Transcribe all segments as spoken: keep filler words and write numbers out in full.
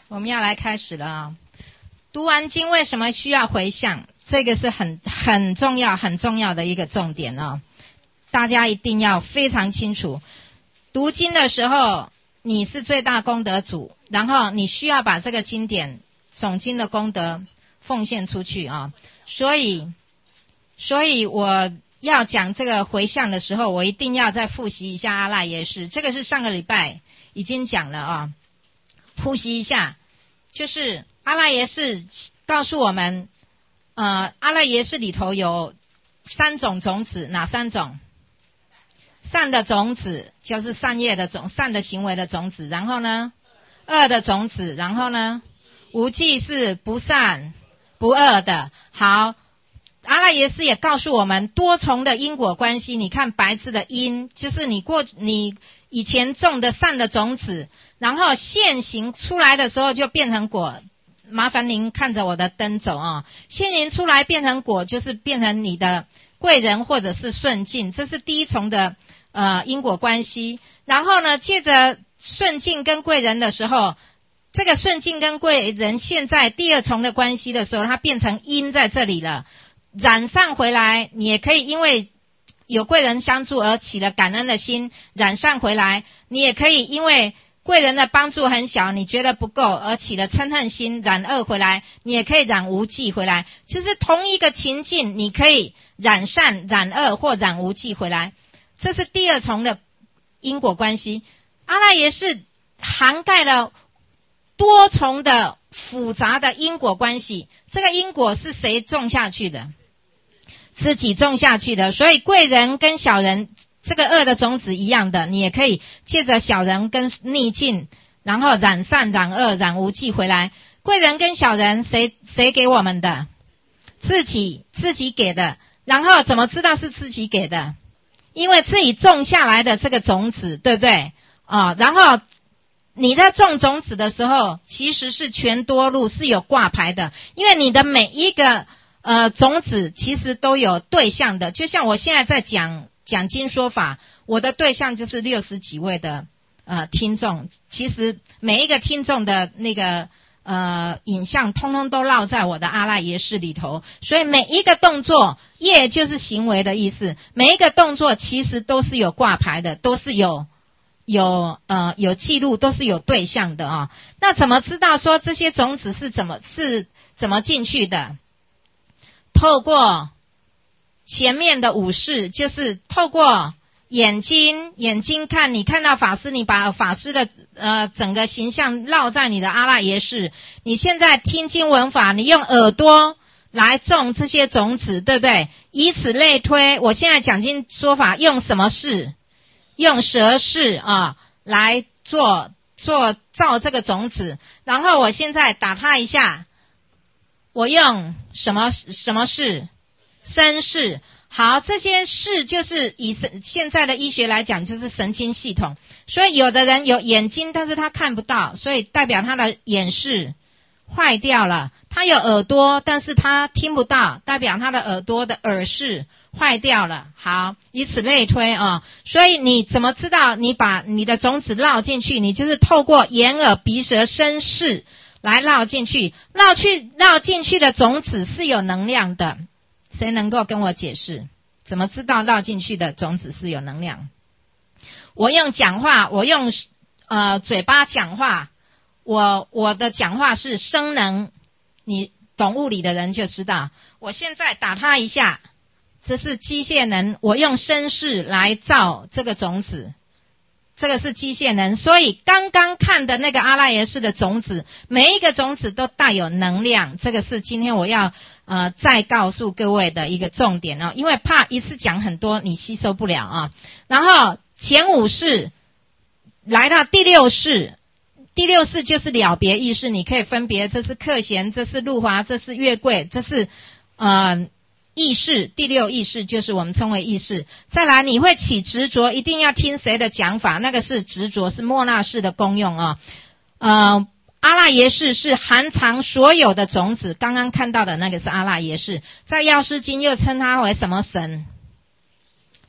我们要来开始了啊！读完经为什么需要回向？这个是很很重要、很重要的一个重点啊！大家一定要非常清楚。读经的时候，你是最大功德主，然后你需要把这个经典诵经的功德奉献出去啊！所以，所以我要讲这个回向的时候，我一定要再复习一下阿赖耶识。这个是上个礼拜已经讲了啊，复习一下。就是阿赖耶识告诉我们，呃，阿赖耶识里头有三种种子，哪三种？善的种子就是善业的种，善的行为的种子。然后呢，恶的种子。然后呢，无记是不善不恶的。好，阿赖耶识也告诉我们多重的因果关系。你看白字的因，就是你过你以前种的善的种子，然后现行出来的时候就变成果。麻烦您看着我的灯走啊，现行出来变成果，就是变成你的贵人或者是顺境，这是第一重的呃因果关系。然后呢，借着顺境跟贵人的时候，这个顺境跟贵人现在第二重的关系的时候，它变成因在这里了。染上回来，你也可以因为有贵人相助而起了感恩的心，染上回来。你也可以因为贵人的帮助很小，你觉得不够而起了嗔恨心，染恶回来。你也可以染无记回来，就是同一个情境，你可以染善、染恶或染无记回来。这是第二重的因果关系。阿赖耶识涵盖了多重的复杂的因果关系。这个因果是谁种下去的？自己种下去的。所以贵人跟小人这个恶的种子一样的，你也可以借着小人跟逆境，然后染善、染恶、染无记回来。贵人跟小人谁谁给我们的？自己自己给的。然后怎么知道是自己给的？因为自己种下来的这个种子，对不对啊？然后你在种种子的时候，其实是全多路，是有挂牌的。因为你的每一个呃种子其实都有对象的。就像我现在在讲讲经说法，我的对象就是六十几位的呃听众。其实每一个听众的那个呃影像通通都烙在我的阿赖耶识里头。所以每一个动作，业就是行为的意思，每一个动作其实都是有挂牌的，都是有有呃有记录，都是有对象的啊。那怎么知道说这些种子是怎么是怎么进去的？透过前面的五识，就是透过眼睛，眼睛看，你看到法师，你把法师的呃整个形象烙在你的阿赖耶识。你现在听经闻法，你用耳朵来种这些种子，对不对？以此类推，我现在讲经说法用什么识？用舌识啊来做做造这个种子。然后我现在打它一下，我用什么什么识？身识。好，这些识就是以现在的医学来讲，就是神经系统。所以有的人有眼睛，但是他看不到，所以代表他的眼识坏掉了。他有耳朵，但是他听不到，代表他的耳朵的耳识坏掉了。好，以此类推啊。所以你怎么知道你把你的种子烙进去？你就是透过眼耳鼻舌身识来烙进去。烙去烙进去的种子是有能量的。谁能够跟我解释怎么知道烙进去的种子是有能量？我用讲话，我用呃嘴巴讲话，我我的讲话是声能，你懂物理的人就知道。我现在打它一下，这是机械能，我用声识来造这个种子，这个是机械能。所以刚刚看的那个阿赖耶识的种子，每一个种子都带有能量。这个是今天我要呃再告诉各位的一个重点哦，因为怕一次讲很多你吸收不了啊。然后前五识来到第六识，第六识就是了别意识，你可以分别这是克弦，这是路华，这是月桂，这是呃意识。第六意识就是我们称为意识。再来你会起执着，一定要听谁的讲法，那个是执着，是莫那识的功用啊。呃阿赖耶识是含藏所有的种子，刚刚看到的那个是阿赖耶识。在药师经又称它为什么神？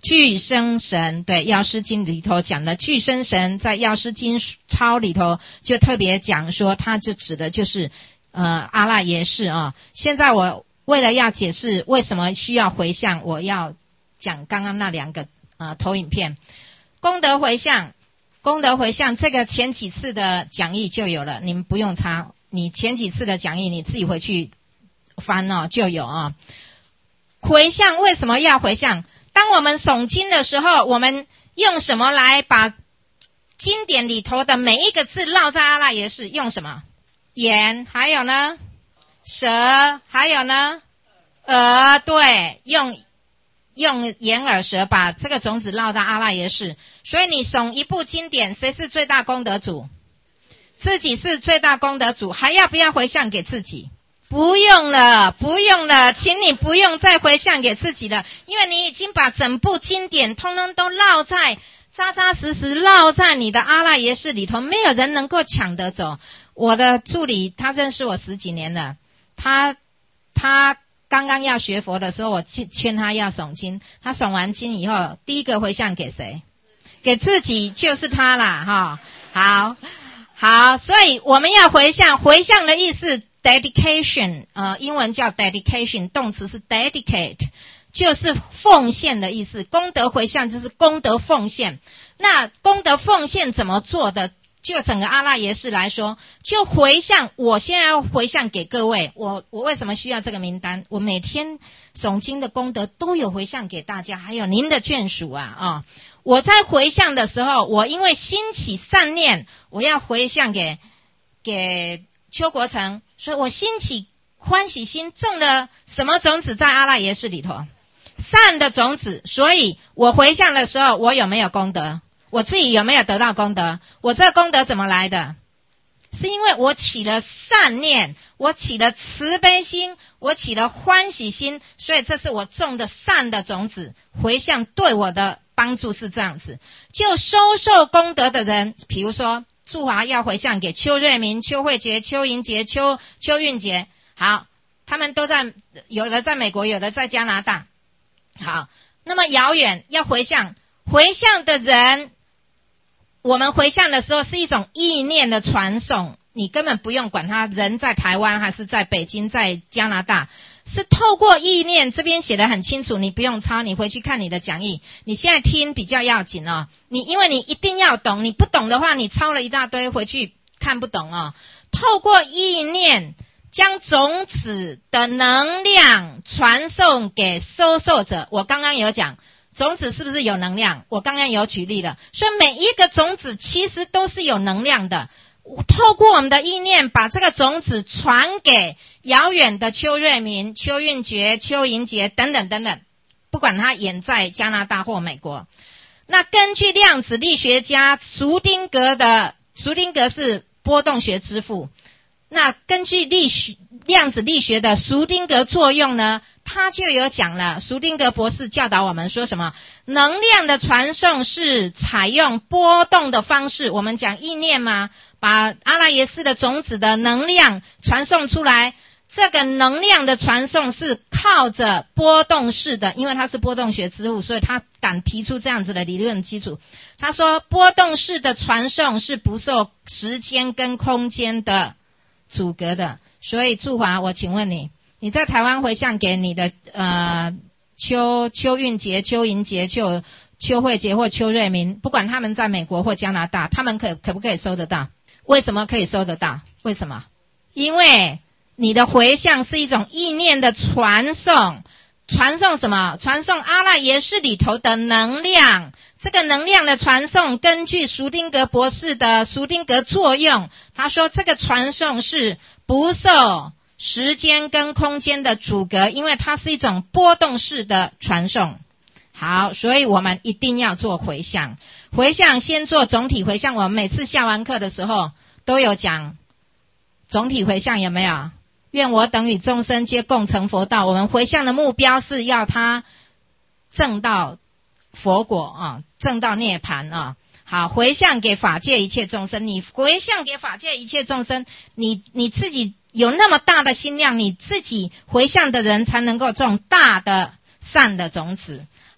具生神，对，药师经里头讲的具生神，在药师经抄里头就特别讲说，它就指的就是呃阿赖耶识啊。现在我为了要解释为什么需要回向，我要讲刚刚那两个呃投影片。功德回向，功德回向这个前几次的讲义就有了，你们不用查，你前几次的讲义你自己回去翻哦就有啊。回向为什么要回向？当我们诵经的时候，我们用什么来把经典里头的每一个字烙在阿赖耶识？用什么？眼，还有呢？舌，还有呢？耳，对，用用眼耳舌把这个种子烙到阿赖耶识。所以你诵一部经典，谁是最大功德主？自己是最大功德主，还要不要回向给自己？不用了，不用了，请你不用再回向给自己了，因为你已经把整部经典通通都烙在扎扎实实烙在你的阿赖耶识里头，没有人能够抢得走。我的助理他认识我十几年了，他他刚刚要学佛的时候，我劝他要诵经，他诵完经以后，第一个回向给谁？给自己，就是他啦，哈。好，好，所以我们要回向，回向的意思。dedication 呃，英文叫 dedication， 动词是 dedicate， 就是奉献的意思。功德回向就是功德奉献。那功德奉献怎么做的？就整个阿赖耶识来说，就回向，我现在要回向给各位。我我为什么需要这个名单？我每天诵经的功德都有回向给大家，还有您的眷属啊啊、哦！我在回向的时候，我因为兴起善念，我要回向给给邱国成，所以我兴起欢喜心，种了什么种子在阿赖耶识里头？善的种子。所以我回向的时候，我有没有功德？我自己有没有得到功德？我这个功德怎么来的？是因为我起了善念，我起了慈悲心，我起了欢喜心，所以这是我种的善的种子。回向对我的帮助是这样子。就收受功德的人，比如说驻华要回向给邱瑞明、邱慧杰、邱莹杰、邱邱韵杰，好，他们都在，有的在美国，有的在加拿大。好，那么遥远要回向，回向的人，我们回向的时候是一种意念的传送，你根本不用管他人在台湾还是在北京、在加拿大，是透过意念，这边写得很清楚，你不用抄，你回去看你的讲义，你现在听比较要紧哦。你因为你一定要懂，你不懂的话，你抄了一大堆回去看不懂哦。透过意念，将种子的能量传送给收受者。我刚刚有讲，种子是不是有能量？我刚刚有举例了，所以每一个种子其实都是有能量的。透过我们的意念，把这个种子传给遥远的邱瑞明、邱韵杰、邱莹杰等等等等，不管他远在加拿大或美国。那根据量子力学家苏丁格的，苏丁格是波动学之父，那根据力学量子力学的苏丁格作用呢，他就有讲了，苏丁格博士教导我们说什么？能量的传送是采用波动的方式，我们讲意念嘛，把阿赖耶识的种子的能量传送出来，这个能量的传送是靠着波动式的，因为他是波动学之父，所以他敢提出这样子的理论基础。他说波动式的传送是不受时间跟空间的阻隔的。所以驻华，我请问你，你在台湾回向给你的呃邱邱韵杰、邱莹杰、邱邱慧杰或邱瑞明，不管他们在美国或加拿大，他们可可不可以收得到？为什么可以收得到？为什么？因为你的回向是一种意念的传送，传送什么？传送阿赖耶识里头的能量。这个能量的传送，根据苏丁格博士的苏丁格作用，他说这个传送是不受时间跟空间的阻隔，因为它是一种波动式的传送。好，所以我们一定要做回向。回向先做总体回向，我们每次下完课的时候都有讲总体回向，有没有？愿我等与众生皆共成佛道。我们回向的目标是要他证到佛果啊，证到涅槃啊。好，回向给法界一切众生，你回向给法界一切众生，你你自己有那么大的心量，你自己回向的人才能够种大的善的种子。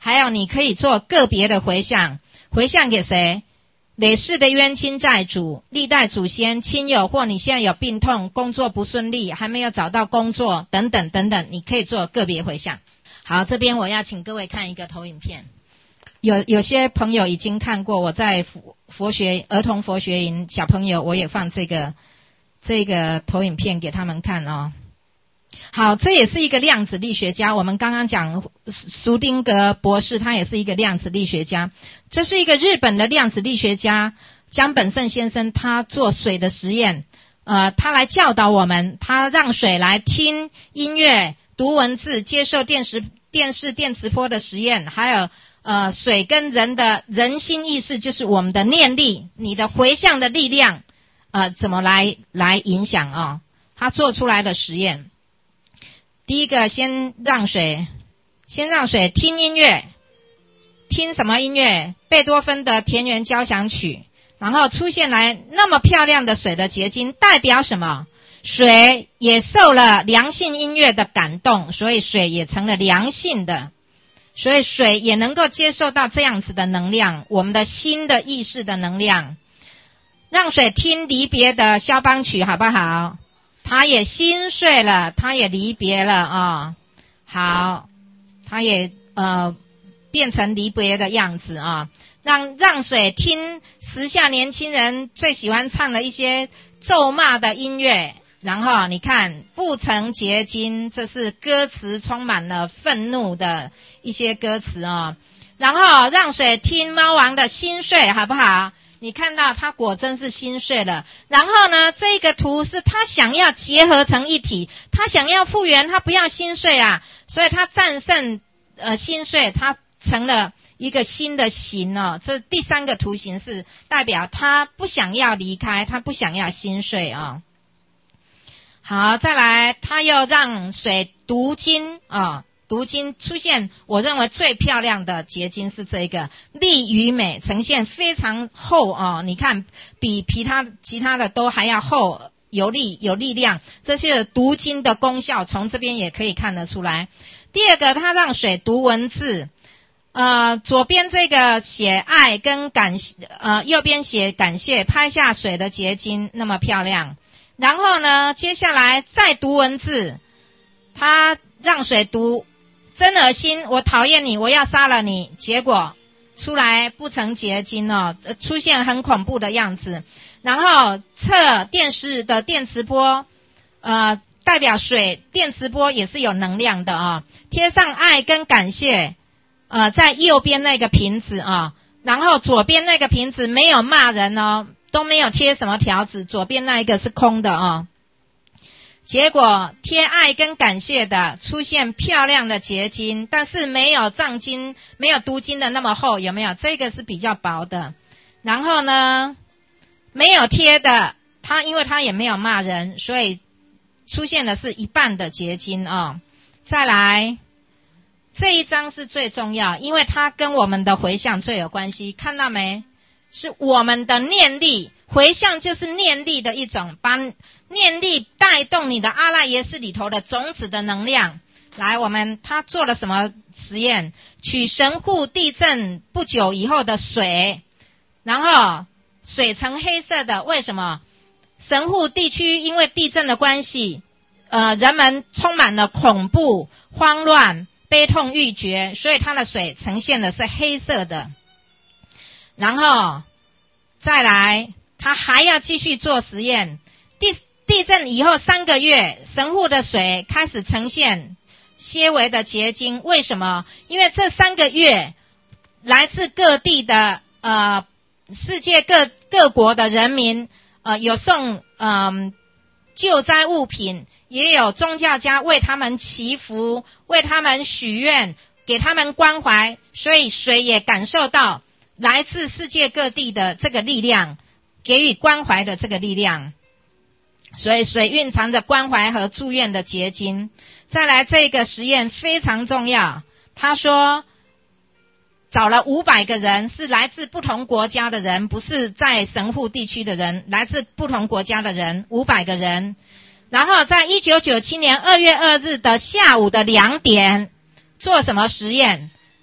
还有你可以做个别的回向，回向给谁？累世的冤亲债主、历代祖先、亲友，或你现在有病痛、工作不顺利、还没有找到工作等等等等，你可以做个别回向。好，这边我要请各位看一个投影片，有有些朋友已经看过，我在佛佛学儿童佛学营小朋友我也放这个这个投影片给他们看哦。好，这也是一个量子力学家，我们刚刚讲苏丁格博士，他也是一个量子力学家。这是一个日本的量子力学家江本胜先生，他做水的实验，呃，他来教导我们，他让水来听音乐、读文字、接受电视电视电磁波的实验，还有呃，水跟人的人心意识，就是我们的念力，你的回向的力量，呃，怎么来来影响啊、哦？他做出来的实验。第一个，先让水，先让水听音乐，听什么音乐？贝多芬的田园交响曲，然后出现来那么漂亮的水的结晶，代表什么？水也受了良性音乐的感动，所以水也成了良性的，所以水也能够接受到这样子的能量，我们的心的意识的能量。让水听离别的肖邦曲好不好？他也心碎了，他也离别了啊、哦，好，他也呃变成离别的样子啊、哦。让让水听时下年轻人最喜欢唱的一些咒骂的音乐，然后你看不曾结晶，这是歌词充满了愤怒的一些歌词哦。然后让水听猫王的心碎好不好？你看到他果真是心碎了，然后呢，这个图是他想要结合成一体，他想要复原，他不要心碎啊，所以他战胜呃心碎，他成了一个新的形哦。这第三个图形是代表他不想要离开，他不想要心碎啊、哦。好，再来，他又让水读经啊。哦读经出现，我认为最漂亮的结晶是这个力与美，呈现非常厚哦，你看比其他其他的都还要厚，有力有力量，这些读经的功效从这边也可以看得出来。第二个，他让水读文字，呃，左边这个写爱跟感谢，呃，右边写感谢，拍下水的结晶那么漂亮。然后呢，接下来再读文字，他让水读真恶心，我讨厌你，我要杀了你，结果出来不成结晶哦，出现很恐怖的样子。然后测电视的电磁波，呃，代表水电磁波也是有能量的啊、哦。贴上爱跟感谢，呃，在右边那个瓶子啊、哦，然后左边那个瓶子没有骂人哦，都没有贴什么条子，左边那一个是空的哦。结果贴爱跟感谢的出现漂亮的结晶，但是没有藏经没有读经的那么厚，有没有？这个是比较薄的。然后呢，没有贴的，它因为它也没有骂人，所以出现的是一半的结晶哦。再来，这一张是最重要，因为它跟我们的回向最有关系，看到没？是我们的念力，回向就是念力的一种，把念力带动你的阿赖耶识里头的种子的能量。来，我们他做了什么实验？取神户地震不久以后的水，然后水呈黑色的，为什么？神户地区因为地震的关系，呃，人们充满了恐怖、慌乱、悲痛欲绝，所以它的水呈现的是黑色的。然后再来，他还要继续做实验。地地震以后三个月，神户的水开始呈现些微的结晶。为什么？因为这三个月，来自各地的呃世界各各国的人民，呃有送嗯、呃、救灾物品，也有宗教家为他们祈福，为他们许愿，给他们关怀，所以水也感受到来自世界各地的这个力量，给予关怀的这个力量，所以水蕴藏着关怀和祝愿的结晶。再来，这个实验非常重要，他说找了五百个人，是来自不同国家的人，不是在神户地区的人，来自不同国家的人，五百个人。然后在一九九七年二月二日的下午的两点做什么实验？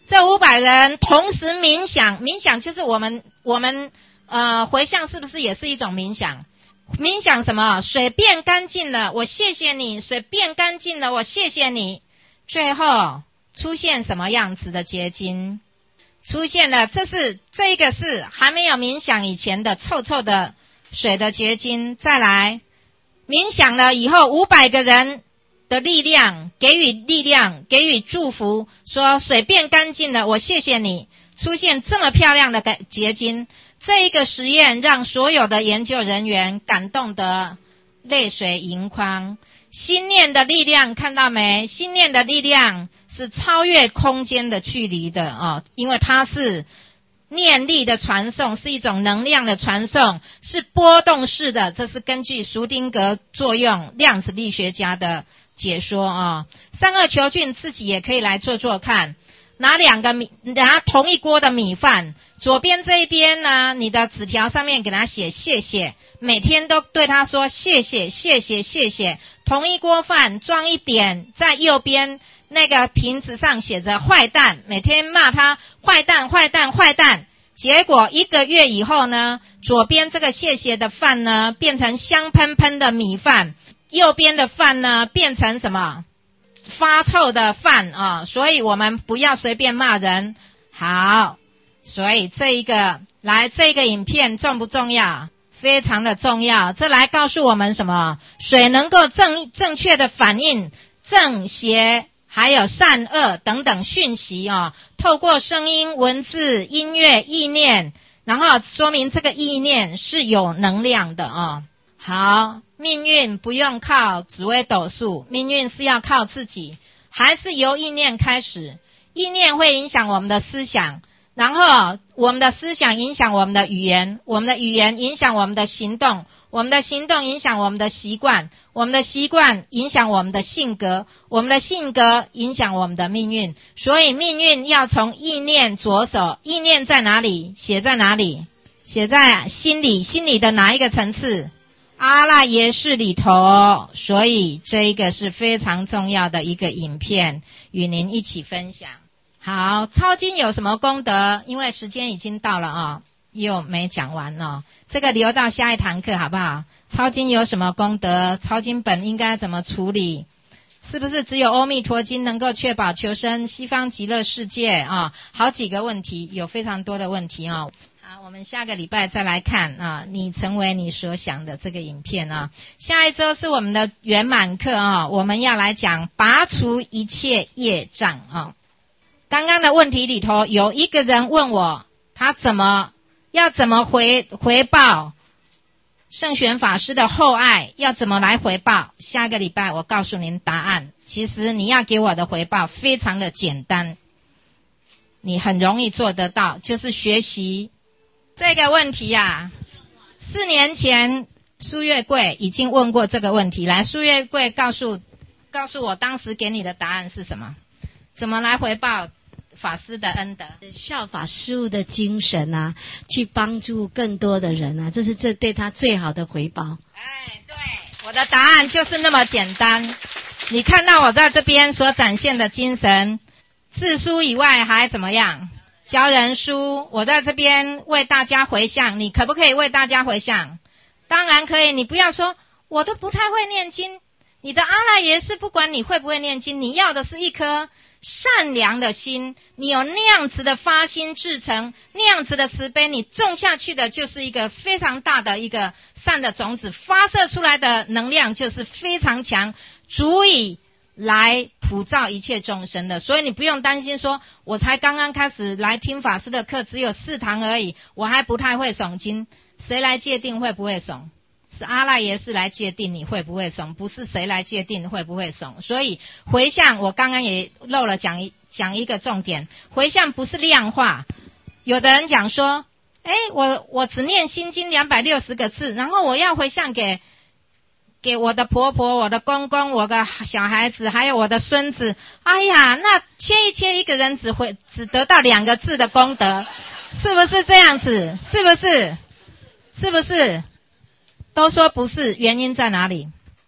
这五百人同时冥想，冥想就是我们我们呃回向是不是也是一种冥想？冥想什么？水变干净了，我谢谢你；水变干净了，我谢谢你。最后出现什么样子的结晶？出现了，这是这个是还没有冥想以前的臭臭的水的结晶。再来冥想了以后，五百个人的力量，给予力量，给予祝福，说水变干净了，我谢谢你。出现这么漂亮的结晶，这一个实验让所有的研究人员感动得泪水盈眶。心念的力量，看到没？心念的力量是超越空间的距离的哦，因为它是念力的传送，是一种能量的传送，是波动式的。这是根据舒丁格作用量子力学家的解说啊、哦。三二球菌自己也可以来做做看，拿两个米，拿同一锅的米饭，左边这一边呢，你的纸条上面给他写谢谢，每天都对他说谢谢谢谢谢谢。同一锅饭装一点，在右边那个瓶子上写着坏蛋，每天骂他坏蛋坏蛋坏蛋。结果一个月以后呢，左边这个谢谢的饭呢变成香喷喷的米饭，右边的饭呢变成什么？发臭的饭啊！所以我们不要随便骂人。好，所以这一个来这个影片重不重要？非常的重要。这来告诉我们什么？水能够正正确的反映正邪还有善恶等等讯息啊、哦，透过声音、文字、音乐、意念，然后说明这个意念是有能量的啊、哦。好，命运不用靠紫微斗数，命运是要靠自己，还是由意念开始。意念会影响我们的思想，然后我们的思想影响我们的语言，我们的语言影响我们的行动，我们的行动影响我们的习惯，我们的习惯影响我们的性格，我们的性格影响我们的命运。所以命运要从意念着手。意念在哪里？写在哪里？写在心里。心里的哪一个层次？阿赖耶识里头。所以这一个是非常重要的一个影片，与您一起分享。好，抄经有什么功德？因为时间已经到了啊、哦，又没讲完哦，这个留到下一堂课好不好？抄经有什么功德？抄经本应该怎么处理？是不是只有阿弥陀经能够确保求生西方极乐世界啊、哦？好几个问题，有非常多的问题哦。好，我们下个礼拜再来看啊，你成为你所想的这个影片啊。下一周是我们的圆满课啊，我们要来讲拔除一切业障啊。刚刚的问题里头有一个人问我，他怎么要怎么回回报圣玄法师的厚爱，要怎么来回报？下个礼拜我告诉您答案。其实你要给我的回报非常的简单，你很容易做得到，就是学习这个问题呀、啊。四年前苏月桂已经问过这个问题，来，苏月桂告诉告诉我当时给你的答案是什么？怎么来回报法师的恩德？ 效法师父的精神啊，去帮助更多的人啊，这是这对他最好的回报。 哎，对，我的答案就是那么简单。你看到我在这边所展现的精神，自书以外还怎么样？教人书，我在这边为大家回向，你可不可以为大家回向？当然可以。你不要说我都不太会念经，你的阿赖耶识不管你会不会念经，你要的是一颗善良的心，你有那样子的发心至诚，那样子的慈悲，你种下去的就是一个非常大的一个善的种子，发射出来的能量就是非常强，足以来普照一切众生的。所以你不用担心说我才刚刚开始来听法师的课，只有四堂而已，我还不太会诵经。谁来界定会不会诵？是阿赖耶识来界定你会不会诵，不是谁来界定会不会诵。所以回向我刚刚也漏了讲一讲一个重点，回向不是量化。有的人讲说诶我我只念心经两百六十个字，然后我要回向给给我的婆婆、我的公公、我的小孩子还有我的孙子，哎呀，那切一切一个人只会只得到两个字的功德，是不是这样子？是不是？是不是？都说不是，原因在哪里？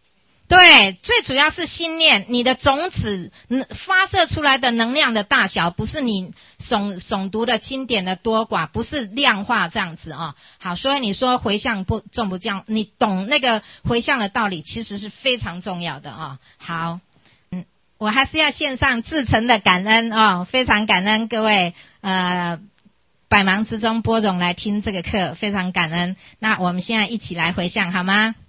对，最主要是心念，你的种子发射出来的能量的大小，不是你诵诵读的经典的多寡，不是量化这样子哦。好，所以你说回向不重不重要，你懂那个回向的道理，其实是非常重要的哦。好，嗯，我还是要献上至诚的感恩哦，非常感恩各位呃百忙之中拨冗来听这个课，非常感恩。那我们现在一起来回向好吗？